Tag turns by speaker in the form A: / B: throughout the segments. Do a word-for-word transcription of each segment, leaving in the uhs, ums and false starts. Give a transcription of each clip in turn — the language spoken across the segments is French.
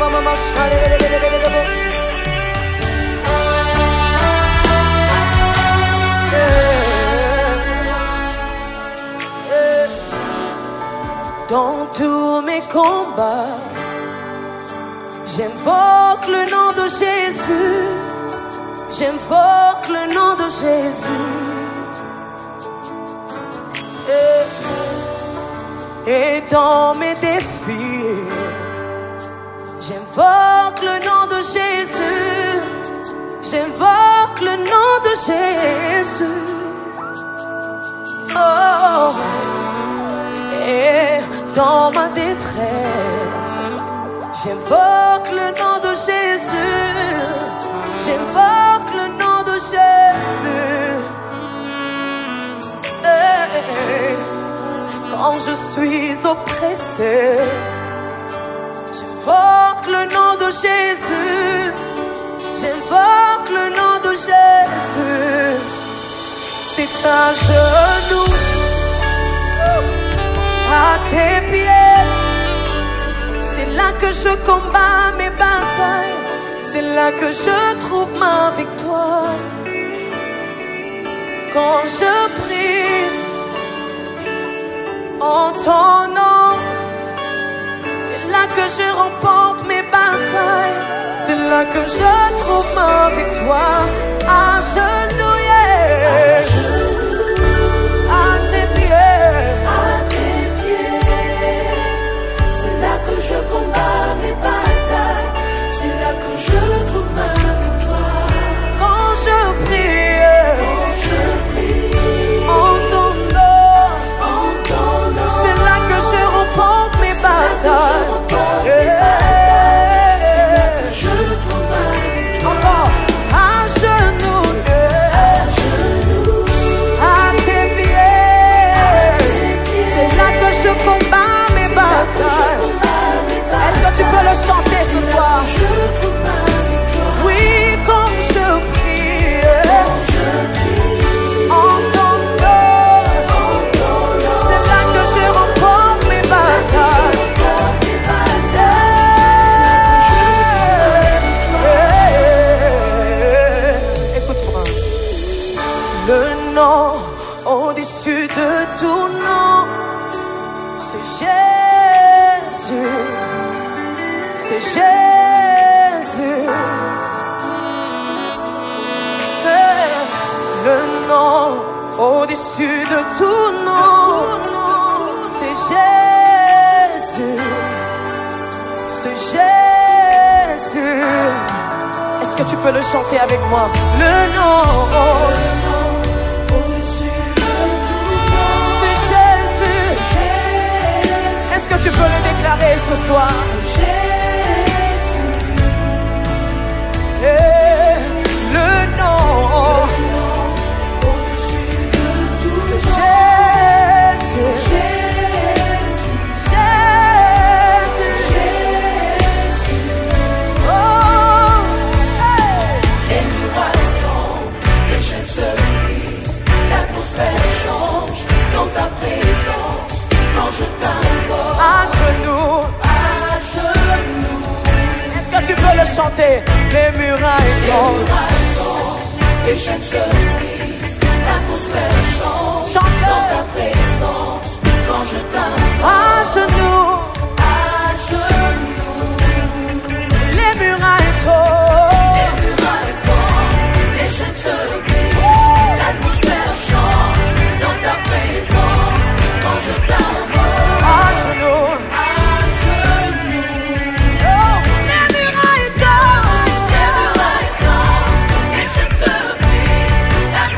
A: Dans tous mes combats, j'invoque le nom de Jésus. J'invoque le nom de Jésus. Et, et dans mes défis, j'invoque le nom de Jésus. J'invoque le nom de Jésus. Oh. Et dans ma détresse, j'invoque le nom de Jésus. J'invoque le nom de Jésus. Et quand je suis oppressé, j'invoque le nom de Jésus. J'invoque le nom de Jésus. C'est à genoux, à tes pieds. C'est là que je combats mes batailles. C'est là que je trouve ma victoire. Quand je prie en ton nom, c'est là que je remporte mes batailles. C'est là que je trouve ma victoire. Agenouillé à tes pieds.
B: À tes pieds. C'est là que je combats mes batailles. C'est là que je trouve ma victoire.
A: Quand je prie,
B: Quand je prie
A: en ton nom,
B: en ton nom,
A: c'est là que je remporte mes batailles.
B: remporte mes
A: Yeah.
B: C'est là que je trouve ma victoire.
A: Encore à genoux, yeah.
B: Genoux
A: à tes pieds. C'est là que je combats mes batailles. Est-ce que tu peux le chanter ce soir?
B: je trouve ma victoire.
A: Oui, quand je prie
B: Je prie
A: en ton nom,
B: en ton nom,
A: c'est là que je remporte mes batailles.
B: remporte mes batailles.
A: Écoute-moi. Le nom au-dessus de tout nom, c'est Jésus. C'est Jésus. Hey. Le nom au-dessus de tout nom, c'est Jésus. C'est Jésus. Est-ce que tu peux le chanter avec moi? Le nom,
B: Au-dessus de tout nom,
A: c'est Jésus.
B: Jésus,
A: Est-ce que tu peux le déclarer ce soir?
B: Jésus,
A: Eh, le nom,
B: au-dessus de tout
A: c'est
B: nom,
A: Jésus.
B: Jésus,
A: Jésus.
B: Jésus.
A: Oh, hey.
B: Les murailles tombent, les chaînes se brisent, l'atmosphère change dans ta présence. Quand je t'invoque
A: À genoux.
B: à genoux,
A: Est-ce que tu peux le chanter? Les murailles
B: les
A: tombent.
B: murailles tombent, les chaînes se brisent, l'atmosphère change
A: Chante-le.
B: dans ta présence. Quand je t'invoque
A: À genoux.
B: à genoux,
A: Les murailles tombent.
B: les murailles tombent, les chaînes se brisent, l'atmosphère change dans ta présence. Quand je t'invoque
A: À genoux.
B: à genoux,
A: Oh, les murailles tombent.
B: les murailles tombent, les chaînes se brisent,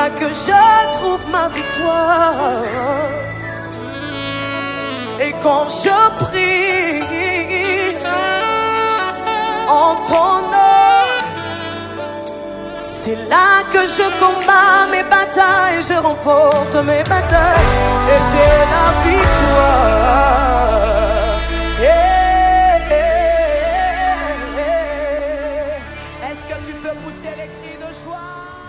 A: là que je trouve ma victoire. Et quand je prie en ton nom, c'est là que je combats mes batailles, je remporte mes batailles et j'ai la victoire. Yeah, yeah, yeah. Est-ce que tu peux pousser les cris de joie?